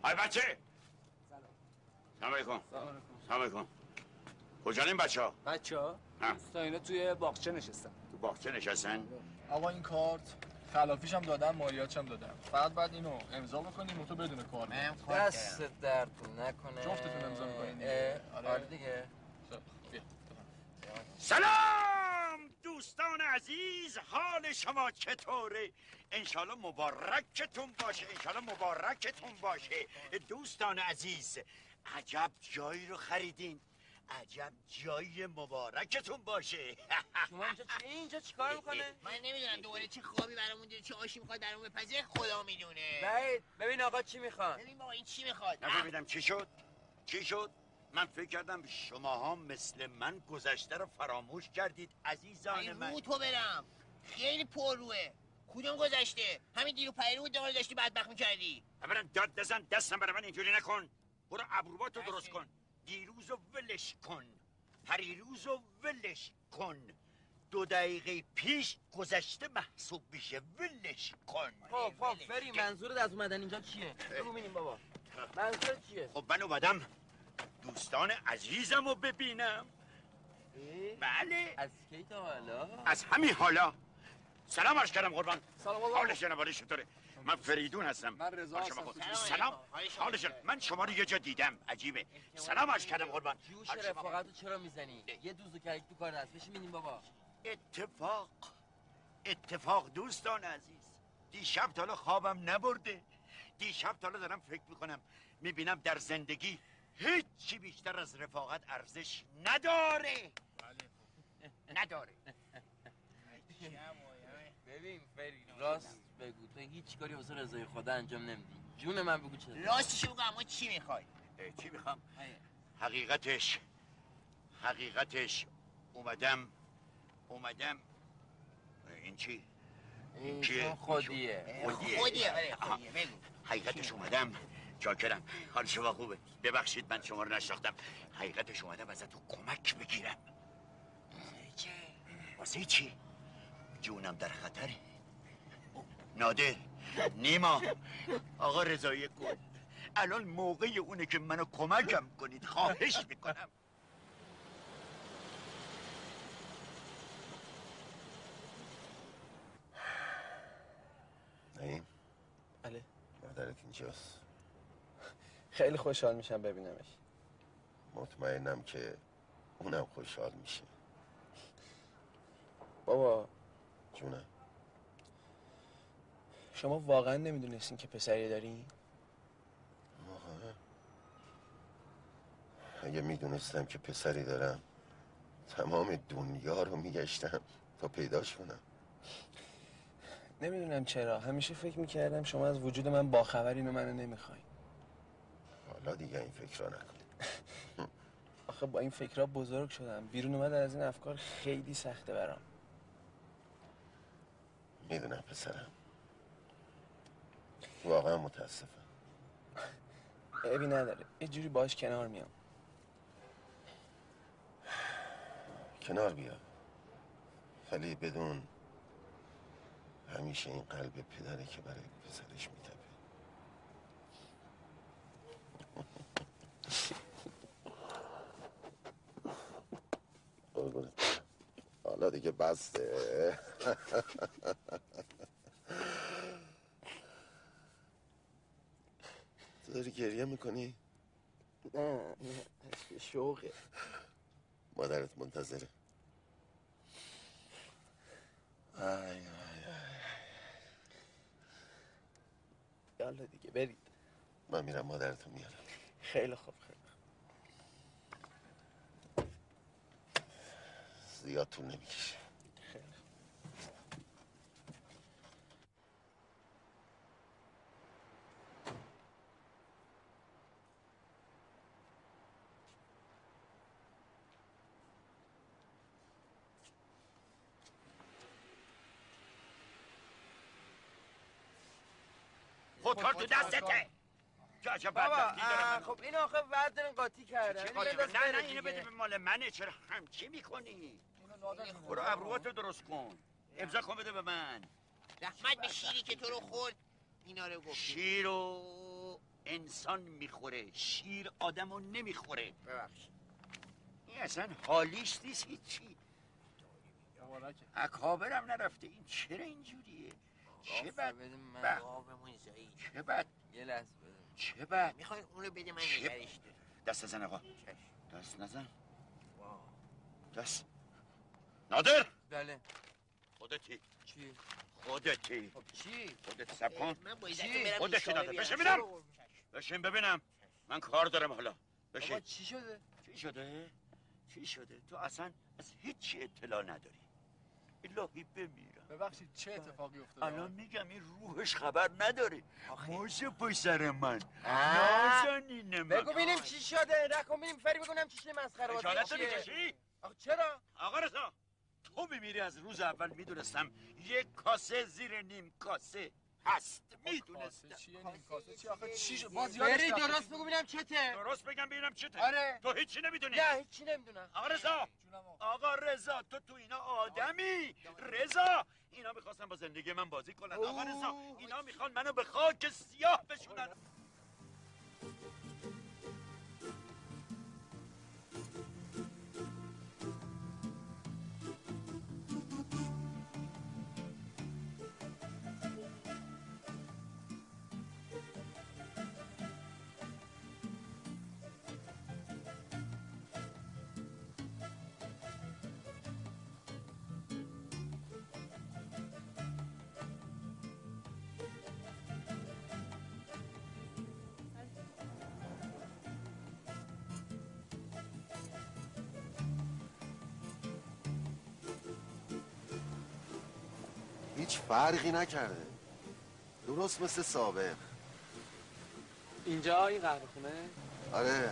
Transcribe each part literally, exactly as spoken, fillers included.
های بچه سلام علیکم. سلام علیکم. کجا این بچه ها؟ بچه ها؟ دوستا اینا توی باغچه نشستن. تو باغچه نشستن؟ آقا این کارت خلافیش هم دادم، مالیاتش هم دادم. فقط بعد اینو امضا بکنیم و تو بدون کار من دست درتون نکنه. جفتتون امضا میکنین. آره دیگه. بیا. سلام دوستان عزیز، حال شما چطوره؟ انشالله مبارکتون باشه، انشالله مبارکتون باشه. دوستان عزیز، عجب جایی رو خریدین، عجب جایی مبارکتون باشه. شما اینجا چی اینجا چیکار میکنه؟ من نمیدونم دوباره چه خوابی برامون دیده، چه آشی میخواد برامون بپذیره، خدا میدونه. بعید ببین آقا چی میخواد. ببین بابا این چی میخواد. نفهمیدم چی شد؟ چی شد؟ من فکر کردم شماها مثل من گذشته رو فراموش کردید عزیزان من. رو تو برم خیلی پرروه. کدوم گذشته؟ همین دیرو پیرو بود دمال داشتی بدبخت میکردی. اولا داد دزن، دستم برای من اینجوری نکن. برو ابرواتو درست کن. دیروزو ولش کن، پریروزو ولش کن. دو دقیقه پیش گذشته محسوب میشه، ولش کن. خب خب فری منظورت از اومدن اینجا چیه؟ بگو ببینیم بابا. منظورت چیه؟ خب من اومدم دوستان عزیزم رو ببینم. بله از کی تا حالا؟ از همین حالا. سلام عرض کردم قربان. سلام آقا. حال جناب چطوره؟ من فریدون هستم. من رضا هستم. سلام. حال جناب من شما رو یه جا دیدم، عجیبه. سلام عرض کردم قربان. جوش رفاقتو چرا میزنی؟ یه دوزو کردی تو کار دست بشین ببینیم بابا. اتفاق اتفاق دوستان عزیز، دیشب تا حالا خوابم نبرده. دیشب تا حالا دارم فکر میکنم، میبینم در زندگی هیچی بیشتر از رفاقت ارزش نداره. نداره. ببین فری راست بگو، تو هیچ کاری واسه رضای خدا انجام نمیدی. جون من بگو چرا؟ راستشو بگو اما چی میخوای؟ چی میخوام؟ حقیقتش حقیقتش اومدم اومدم این چی؟ این چیه؟ خودیه. خودیه. خودیه آره خودیه بگو. حقیقتش اومدم، چاکرم، حال شما خوبه، ببخشید من شما رو نشناختم. حقیقتش اومدم ازتون کمک بگیرم. چه؟ واسه چی؟ جونم در خطره. نادر، نیما، آقا رضایی گل، الان موقع اونه که منو کمکم کنید، خواهش میکنم. نعیم. بله. مادرت اینجاست. خیلی خوشحال میشم ببینمش. مطمئنم که اونم خوشحال میشه. بابا جونم. شما واقعا نمیدونستین که پسری دارین؟ واقعا؟ اگه میدونستم که پسری دارم تمام دنیا رو میگشتم تا پیداش کنم. نمیدونم چرا همیشه فکر میکردم شما از وجود من باخبرین و منو نمیخواین. حالا دیگه این فکر رو نکن. آخه با این فکرها بزرگ شدم، بیرون اومدن از این افکار خیلی سخته برام. میدونم پسرم، واقعا متاسفم. عیبی نداره، یه جوری باش کنار میام. کنار بیا، ولی بدون همیشه این قلب پدره که برای پسرش میتپه. قربونت، حالا دیگه بسته. تو داری گریه میکنی؟ نه نه شوقه. مادرت منتظره. آی آی آی. یالا دیگه برید. من میرم مادرتو میارم. خیلی خوب خیلی خوب. زیاد طول نمیکشه. خیلی خوب. خودکار تو دستته. چه عجب بابا بدبختی دارم. خب این آخه وردن قاطی کردن. چی کاری؟ نه نه اینو بده به مال منه. چرا همچی میکنی؟ برو ابرواتو درست کن، امضا کن بده به من. رحمت به شیری که تو رو خورد اینا رو گفتی. شیر و انسان میخوره، شیر آدمو نمیخوره. ببخشید. این اصلا حالیش نیست هیچی. مبارکه. اکابرم نرفته، این چرا اینجوریه؟ چه بد بده من. بد. آبمون زایید. چه بد یه لحظه بده. چه بد میخواین اونو بده من چه؟ نگرش دارم. دست نزن آقا، چشم. دست نزن. واو. دست نادر، بله. خودتی چی؟ خودتی خب چی؟ خودت سب کن. من با چی؟ عزتون برم خودت نوشابه نادر. بیارم. بشین ببینم. چشم. بشین ببینم، من کار دارم حالا. بابا بشین. چی شده؟ چی شده؟ چی شده؟ تو اصلا از هیچی اطلاع نداری. الهی بمیرم. ببخشید چه اتفاقی افتاده؟ الان میگم این روحش خبر نداره. موشه پسر من، آه. نازنین من. بگو ببینیم چی شده. رکن ببینیم فری بگونم چی شده. مسخره بازی خجالت چیه؟ نمیکشی؟ آخه چرا؟ آقا رضا، تو میمیری. از روز اول میدونستم یک کاسه زیر نیم کاسه هست. میدونستم. کاسه چیه نیم کاسه چی آخه چی شد؟ باز یادش فری رفت. درست بگو ببینم چته. درست بگم ببینم چته؟ آره. تو هیچی نمیدونی. نه هیچی نمیدونم. آقا رضا، جونم آقا. آقا رضا، تو تو اینا آدمی. رضا، اینا میخواستن با زندگی من بازی کنن. آقا رضا، اینا میخوان منو به خاک سیاه بشونن. هیچ فرقی نکرده، درست مثل سابق. اینجا این قهوه خونه؟ آره،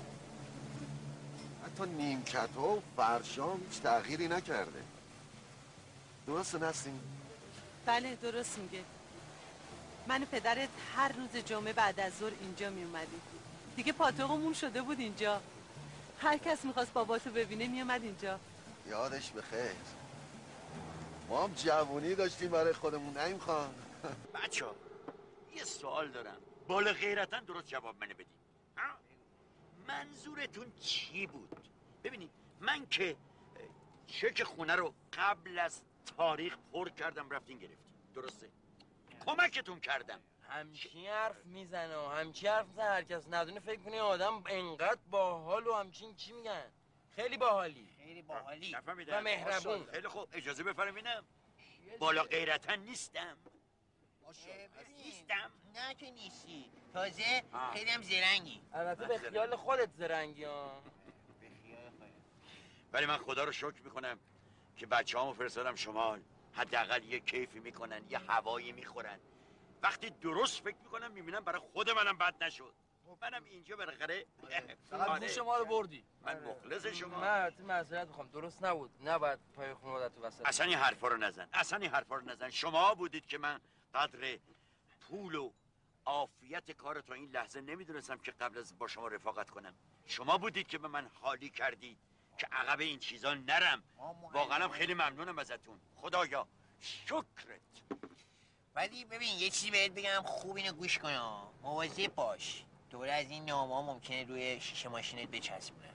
حتی نیمکت ها و فرشام هیچ تغییری نکرده. درسته نسیم؟ بله درست میگه. من و پدرت هر روز جمعه بعد از ظهر اینجا می اومدیم. دیگه پاتوقمون شده بود اینجا. هر کس میخواست باباتو ببینه میومد اینجا. یادش بخیر. ما هم جوونی داشتیم برای خودمون. نیم خان بچه ها، یه سوال دارم، بالا غیرتا درست جواب منو بدین. ها؟ منظورتون چی بود؟ ببینید، من که چک خونه رو قبل از تاریخ پر کردم رفتین گرفتین، درسته؟ کمکتون کردم. همچین حرف میزنه و همچین حرف میزنه. هر کس ندونه فکر کنه آدم انقدر باحال و همچین چی میگن. خیلی باحالی خیلی باحالی. نفهمیدم. و مهربون. خیلی خوب، اجازه بفرمینم. بالا غیرتا نیستم. نیستم. نه که نیستی. تازه آه. خیلی هم زرنگی. البته به خیال خودت زرنگی ها. به خیال خودم. ولی من خدا رو شکر میکنم که بچه هامو فرستادم شمال. حداقل یه کیفی میکنن، یه هوایی میخورن. وقتی درست فکر میکنم میبینم برای خود منم بد نشد. منم اینجا بالاخره فقط گوش ما رو بردی. من مخلص شما. من البته معذرت میخوام. درست نبود. نباید پای خانوادت تو وسط. اصلا این حرفا رو نزن، اصلا این حرفا رو نزن. شما بودید که من قدر پول و عافیت کار تا این لحظه نمیدونستم که قبل از با شما رفاقت کنم. شما بودید که به من حالی کردید که عقب این چیزا نرم. واقعا خیلی ممنونم ازتون. خدایا شکرت. ولی ببین یه چیزی بهت بگم، خوب اینو گوش کن ها. مواظب باش. دوره از این نامه ها ممکنه روی شیشه ماشینت بچسبونه.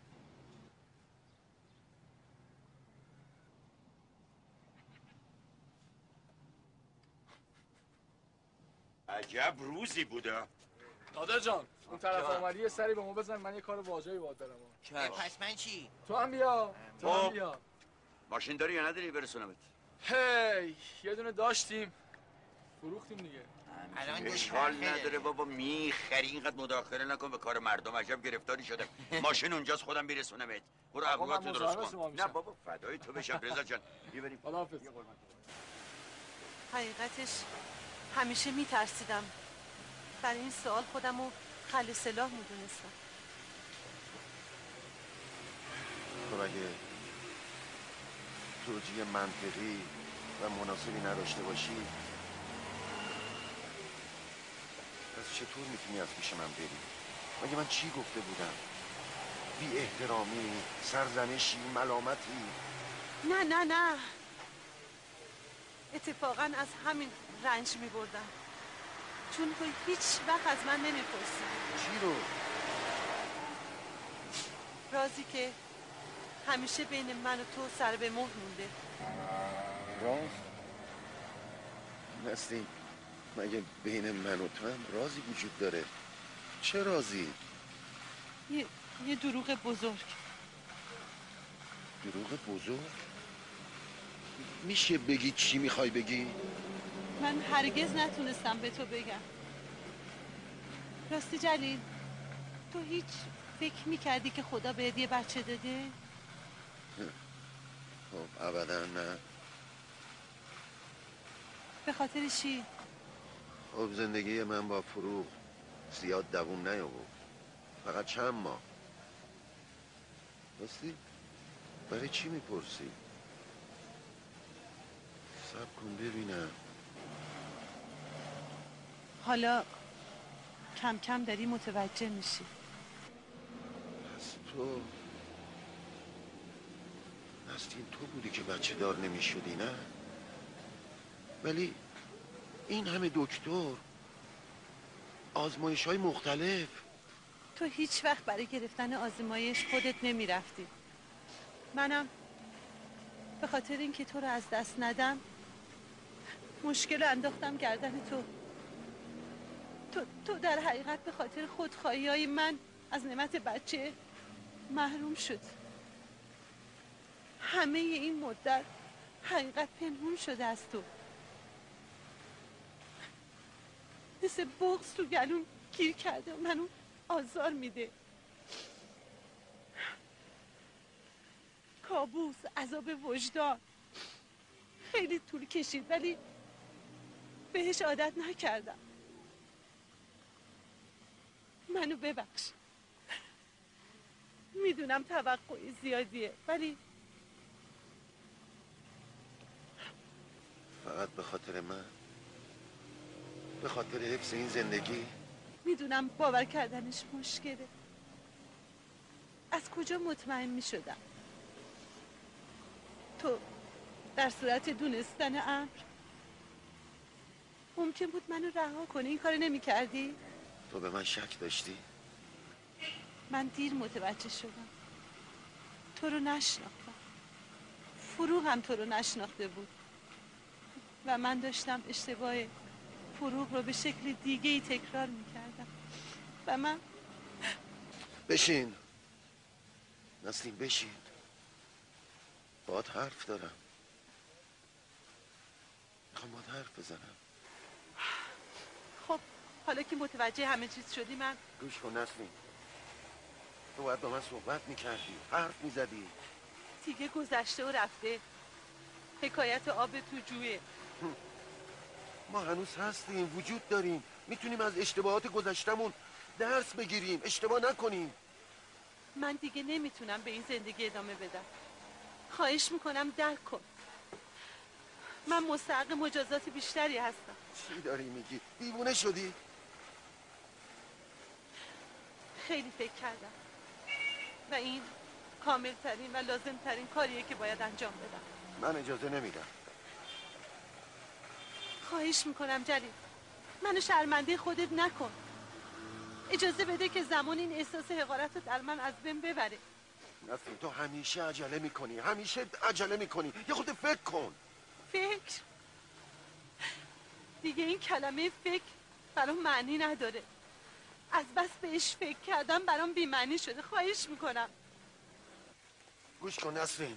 عجب روزی بوده. نادر جان، اون طرف آمدی یه سری به ما بزن، من یه کار واجبی باهات دارم. پس من چی؟ تو هم بیا. تو هم خب. بیا. ماشین داری یا نداری برسونمت؟ هی یه دونه داشتیم فروختیم دیگه. الان اشکال دوچرخه نداره بابا، میخری. اینقدر مداخله نکن به کار مردم. عجب گرفتاری شدم. ماشین اونجاست، خودم میرسونمت. برو آقا، من ابروهاتو درست مزاحم شما کن. میشم. نه بابا فدای تو بشم رضا جان. بیا بریم. خداحافظ. حقیقتش همیشه میترسیدم. برای این سوال خودم رو خل سلاح میدونستم. تو اگه توجیه منطقی و مناسبی نداشته باشی، پس چطور میتونی از پیش من بری؟ مگه من چی گفته بودم؟ بی احترامی، سرزنشی، ملامتی؟ نه نه نه، اتفاقا از همین رنج میبردم. چون تو هیچ وقت از من نمیپرسی چی رو؟ رازی که همیشه بین من و تو سر به مهر مونده. راز؟ نسرین، مگه بین من و تو هم رازی وجود داره؟ چه رازی؟ یه, یه دروغ بزرگ. دروغ بزرگ؟ میشه بگی چی میخوای بگی؟ من هرگز نتونستم به تو بگم. راستی جلیل، تو هیچ فکر میکردی که خدا بهت یه بچه داده؟ خب ابدا نه. به خاطر چی؟ خب زندگی من با فروغ زیاد دووم نیاورد، فقط چند ماه. راستی برای چی میپرسی؟ صبر کن ببینم. حالا کم کم داری متوجه میشی. پس تو نستین تو بودی که بچه دار نمیشدی نه؟ ولی این همه دکتر، آزمایش های مختلف. تو هیچ وقت برای گرفتن آزمایش خودت نمیرفتی. منم به خاطر اینکه تو رو از دست ندم مشکل انداختم گردن تو. تو تو در حقیقت به خاطر خودخواهی های من از نعمت بچه محروم شد. همه این مدت حقیقت پنهون شده از تو. مثل بغض تو گلون گیر کرده و منو آزار میده. کابوس، عذاب وجدان خیلی طول کشید ولی بهش عادت نکردم. منو ببخش. میدونم توقع زیادیه ولی فقط به خاطر من، به خاطر حفظ این زندگی. میدونم باور کردنش مشکله. از کجا مطمئن میشدم؟ تو در صورت دونستن امر ممکن بود منو رها کنی. این کار نمی کردی؟ تو به من شک داشتی؟ من دیر متوجه شدم. تو رو نشناختم. فروغ هم تو رو نشناخته بود و من داشتم اشتباه فروغ رو به شکل دیگه ای تکرار میکردم و من بشین نسرین، بشین. باهات حرف دارم. میخوام باهات حرف بزنم. خب حالا که متوجه همه چیز شدی من گوش کن نسرین، تو باید با من صحبت میکردی، حرف میزدی. دیگه گذشته و رفته. حکایت آب تو جویه. ما هنوز هستیم، وجود داریم، میتونیم از اشتباهات گذشتمون درس بگیریم، اشتباه نکنیم. من دیگه نمیتونم به این زندگی ادامه بدم. خواهش میکنم درک کن. من مستحق مجازات بیشتری هستم. چی داری میگی؟ دیوونه شدی؟ خیلی فکر کردم و این کامل ترین و لازم ترین کاریه که باید انجام بدم. من اجازه نمیدم. خواهش میکنم جلیل، منو شرمنده خودت نکن. اجازه بده که زمان این احساس حقارت رو در من از بین ببره. نسرین تو همیشه عجله میکنی، همیشه عجله میکنی. یه خود فکر کن. فکر؟ دیگه این کلمه فکر برام معنی نداره. از بس بهش فکر کردم برام بی‌معنی شده. خواهش میکنم. گوش کن نسرین.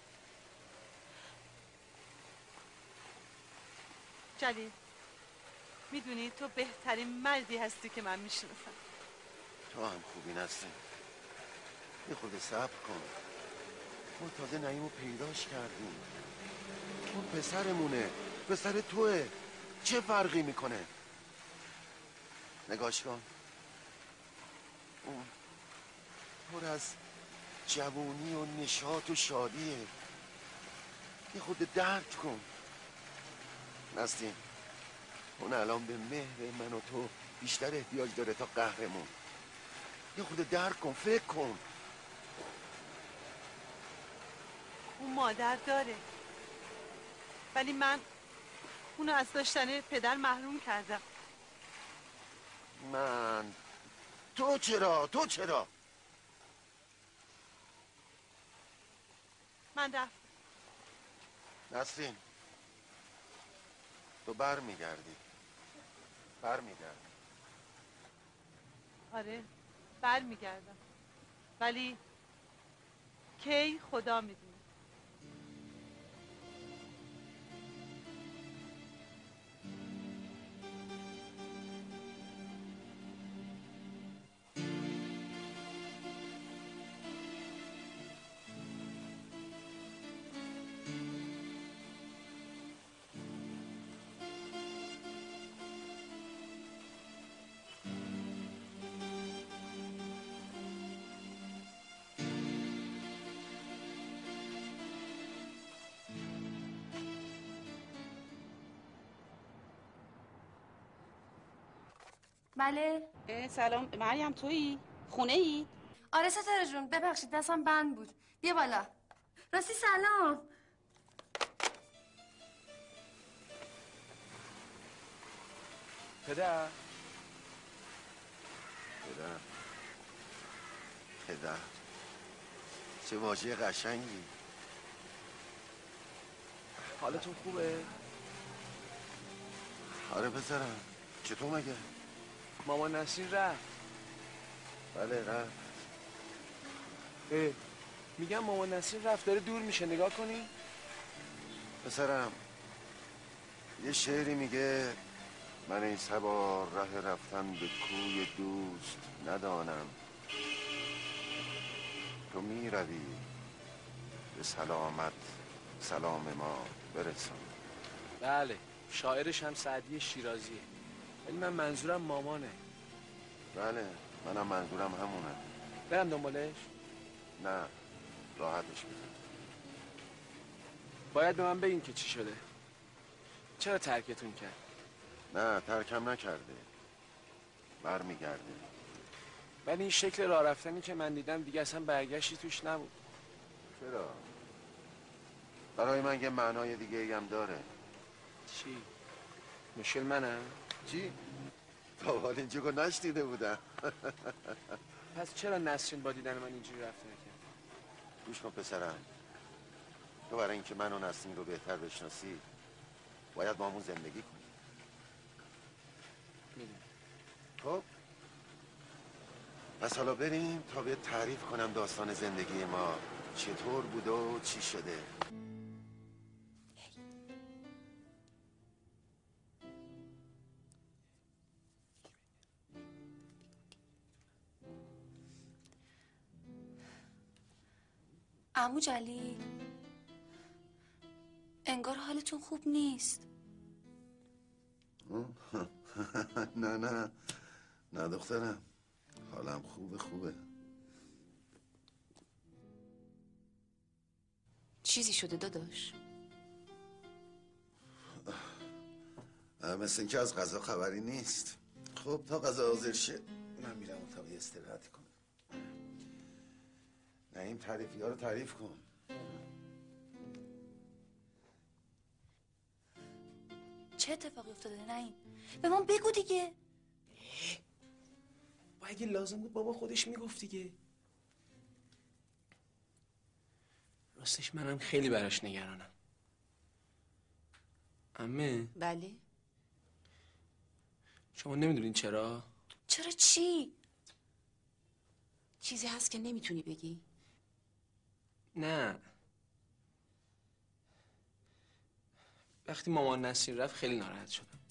جلیل، میدونی تو بهترین مردی هستی که من میشناسم. تو هم خوبی نسرین. یه خود صبر کن. ما تازه نعیمو پیداش کردیم. اون پسرمونه، پسر توه. چه فرقی میکنه؟ نگاش کن. اون پر از جوونی و نشاط و شادیه. یه خود درک کن نسرین. اون الان به مهر من و تو بیشتر احتیاج داره تا قهرمون. یه خود درک کن، فکر کن. اون مادر داره ولی من اونو از داشتن پدر محروم کردم. من تو چرا تو چرا من رفت. نسرین تو بر میگردی بر میگردی آره بر میگردم، ولی کی خدا میدونه. بله. سلام مریم، تویی؟ خونه ای؟ آره ستاره جون، ببخشید دستم بند بود. بیا بالا. راستی سلام. پدر پدر پدر چه واژه قشنگی. حالتون خوبه؟ آره پسرم، چطور مگه؟ مامان نسرین رفت. بله رفت. اه. میگم مامان نسرین رفت، داره دور میشه، نگاه کنی؟ پسرم یه شعری میگه من این سبا راه رفتن به کوی دوست ندانم، تو میروی به سلامت سلام ما برسان. بله شاعرش هم سعدی شیرازیه، ولی من منظورم مامانه. بله منم منظورم همونه. برم دنبالش؟ نه راحتش بده. باید به من بگین که چی شده، چرا ترکتون کرد؟ نه ترکم نکرده، برمیگرده. ولی این شکل راه رفتنی که من دیدم دیگه اصلا برگشتی توش نبود. چرا؟ برای من یه معنای دیگه ای هم داره. چی؟ مشکل منم؟ چی؟ تا حال اینجا نشنیده بودم. پس چرا نسرین با دیدن من اینجوری رفتار کرد؟ گوش کن پسرم، تو برای اینکه من و نسرین رو بهتر بشناسی باید با همون زندگی کنی. میدونم. خب پس حالا بریم تا به تعریف کنم داستان زندگی ما چطور بوده و چی شده. عمو جلیل، انگار حالتون خوب نیست. نه نه نه دخترم، حالم خوبه خوبه. چیزی شده داداش؟ مثل اینکه از غذا خبری نیست. خب تا غذا حاضر شه من میرم اتاقی استراحت کنم. نه این تعریفی ها رو تعریف کن. چه اتفاقی افتاده نعیم؟ به من بگو دیگه. با اگه لازم بود بابا خودش میگفت دیگه. راستش منم خیلی براش نگرانم. عمه بله. شما نمیدونین چرا؟ چرا چی؟ چیزی هست که نمیتونی بگی؟ نه وقتی مامان نسرین رفت خیلی ناراحت شدم.